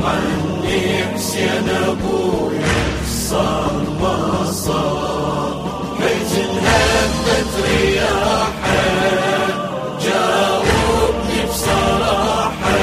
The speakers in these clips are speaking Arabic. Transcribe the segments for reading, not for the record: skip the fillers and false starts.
عني حسين أبويا صار ما صار، حزن هبت رياحه جاوبني بصراحة،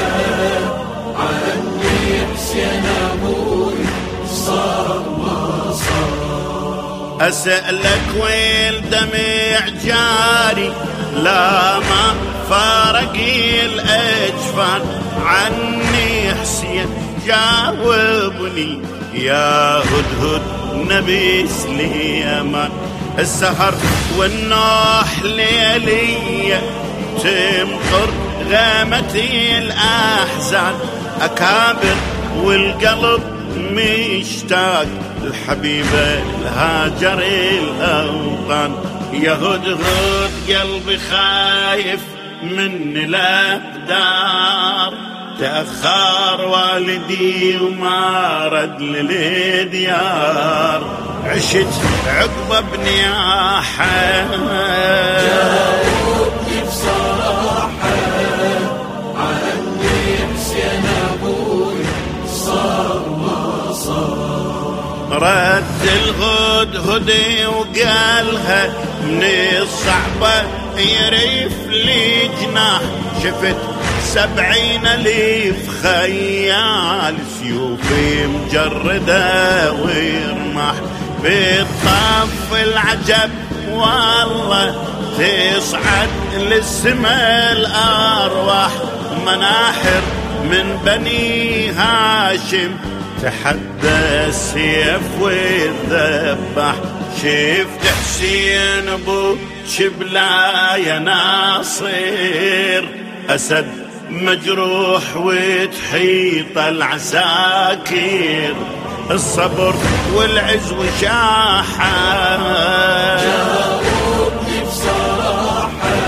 عني حسين أبويا صار ما صار. أسألك وين دمع جاري لا ما فارق الأجفان، عني حسين جاوبني يا هدهد نبي سليمان. السهر والنوح ليلية تمطر غامتي الأحزان، أكابر والقلب مشتاق الحبيبة الهاجر الأوطان. يا هدهد قلبي خايف من الأقدار، تأخر والدي وما رد للديار، عشت عقبة بنياحة جاوبني بصراحة، عني حسين أبوي صار ما صار. رد الهدهد وقالها من الصعبة يريف لي جناح، شفت 70,000 خيال سيوفي مجردة ورماح، بالطف العجب والله تصعد للسما الأرواح، مناحر من بني هاشم تحدى السيف والذبح. شفت حسين ابو شبلا يا ناصر، أسد مجروح وتحيط العساكر، الصبر والعز وشاحة. جاوبني بصراحة،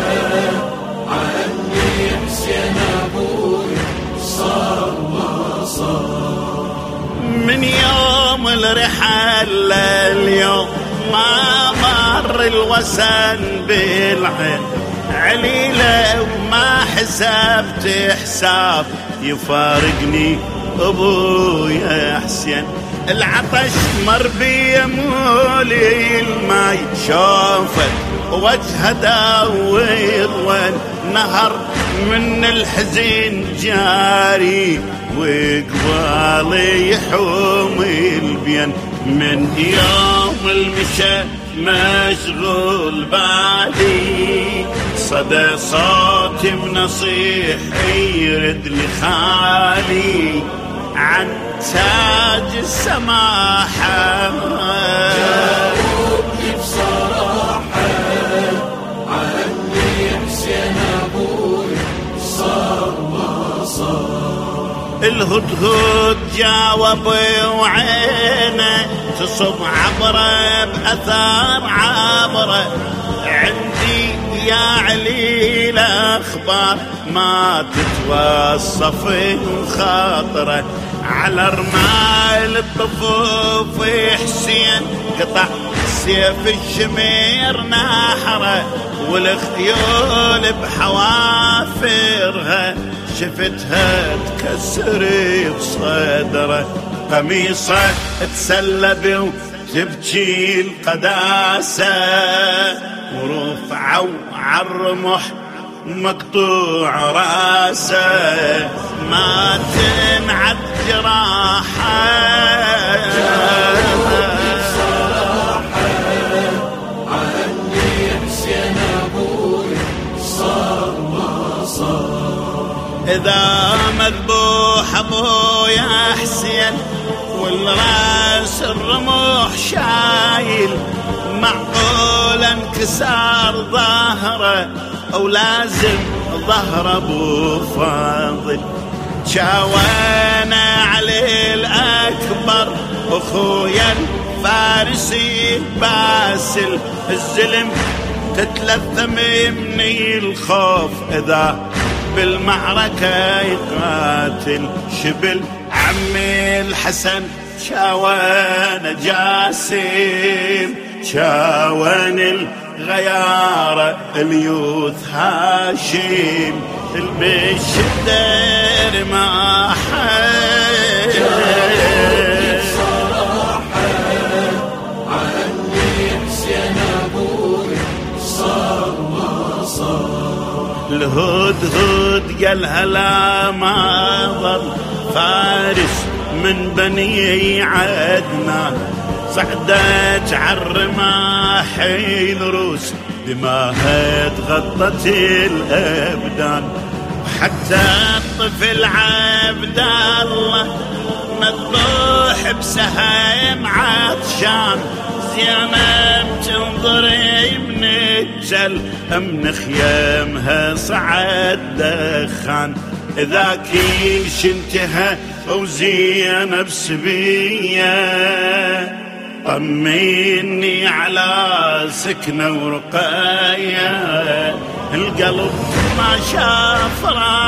عني حسين أبوي صار ما صار. من يوم الرحل لليوم ما مر الوسن بالعين، عليلة وما حسبت حساب يفارقني أبويا حسين. العطش مر بيمولي الماي، شوفت وجهه داور وين نهر من الحزين جاري، وقبالي يحوم البين. من يوم المشى مشغول بالي، صدى صوتي بنصيح يرد لي خالي عن تاج السماحة. جاوبني بصراحة، عني حسين أبوي صار ما صار. الهدهد جاوب وعينه تصب عبره بأثار عبره، عندي يا علي الأخبار ما تتوصف خاطره، على رمال الطفوف حسين قطع سيف الشمير نحره، والخيول بحوافرها شفتها تكسر بصدره، قميصه تسلب وتبكي القداسة، ورفعوا عالرمح مقطوع راسه ما تنعد جراحه. بصراحة عني حسين أبوي صار ما صار. إذا مذبوح أبويا حسين والراس الرموح شايل، معقول انكسار ظهره أو لازم ظهر أبو فاضل، شاوانا عليه الأكبر أخويا الفارسي باسل، الزلم تتلثم مني الخوف إذا بالمعركة يقاتل، شبل عمي الحسن شاوان جاسم، شاوان الغيارة اليوث هاشم، البش الدير ما حي. الهدهد قالها لا ما ظل فارس من بني عدنان، صعدت عالرماح الروس دماها تغطت الأبدان، وحتى الطفل عبد الله مذبوح بسهم عطشان، زينب تنظر من الجل من خيامها صعد دخان، ذاك كلش انتهى وزينب سبية طمني على سكنة ورقاية، القلب ما شاف